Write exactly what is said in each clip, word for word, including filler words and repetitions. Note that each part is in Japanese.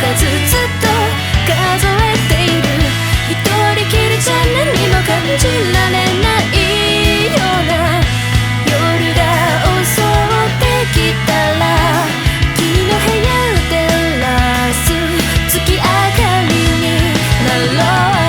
数ずっと数えている。一人きりじゃ何も感じられないような夜が襲ってきたら、君の部屋照らす月明かりになろう。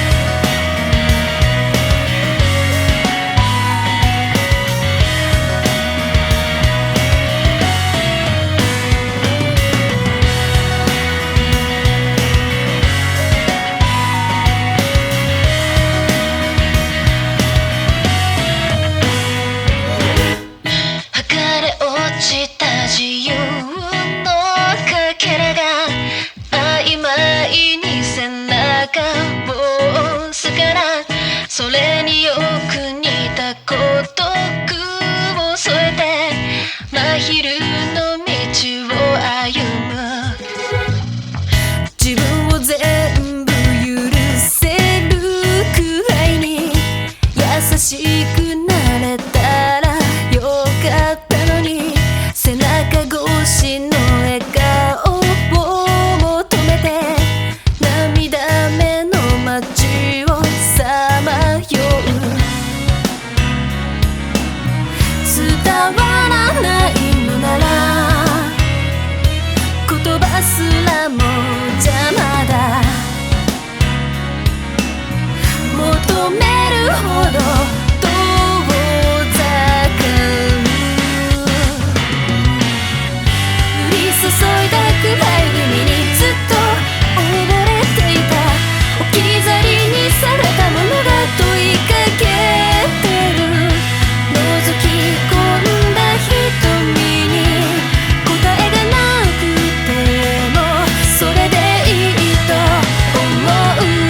自由のかけらが曖昧に背中を押すから、それによく似た孤独を添えて真昼の道を歩む。自分を全部許せるくらいに優しくなれたらよかったのに、背中越しの笑顔を求めて涙目の街をさまよう。伝わらないのなら言葉すらも邪魔だ。求めるほど注いだ暗い海にずっと溺れていた。置き去りにされたものが問いかけてる。覗き込んだ瞳に答えがなくてもそれでいいと思う。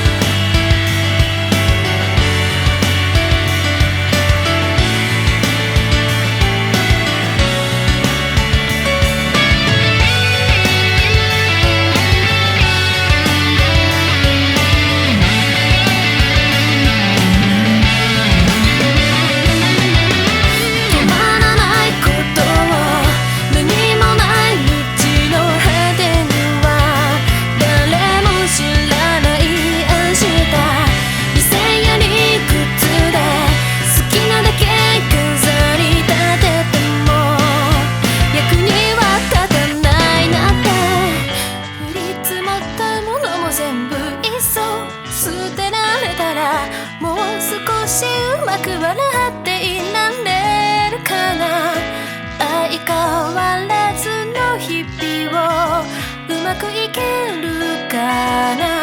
全部いっそ捨てられたら、もう少しうまく笑っていられるかな。相変わらずの日々をうまくいけるかな。